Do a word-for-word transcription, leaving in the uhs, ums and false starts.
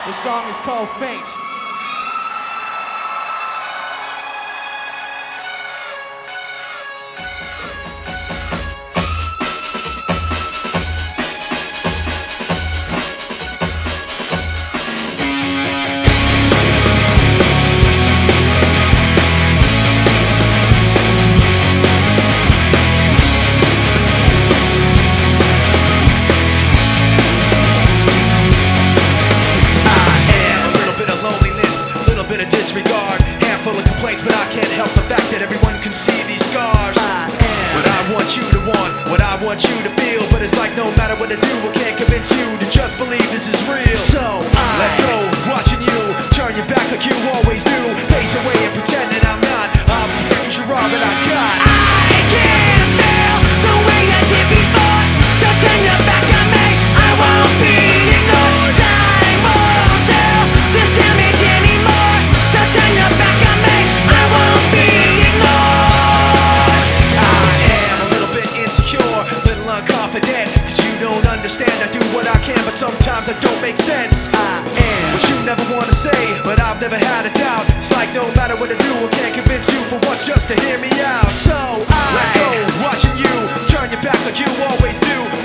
The song is called Faint. Disregard, handful of complaints, but I can't help the fact that everyone can see these scars. What I want you to want, what I want you to feel, but it's like no matter what I do, I can't convince you to just believe this is real. So I let go, watching you turn your back like you always do, face away and pretend that I'm not. I'm because you're all that I got. I can't feel the way I did before. Don't turn your back on me, I won't be ignored. Time won't tell this damage anymore. Don't turn your back on me, I won't be ignored. I am a little bit insecure, a little unconfident, cause you don't understand. I do what I can, but sometimes I don't make sense. I am what you never wanna say, but I've never had a doubt. It's like no matter what I do, I can't convince you for once just to hear me out. So I let go, watching you turn your back like you always do.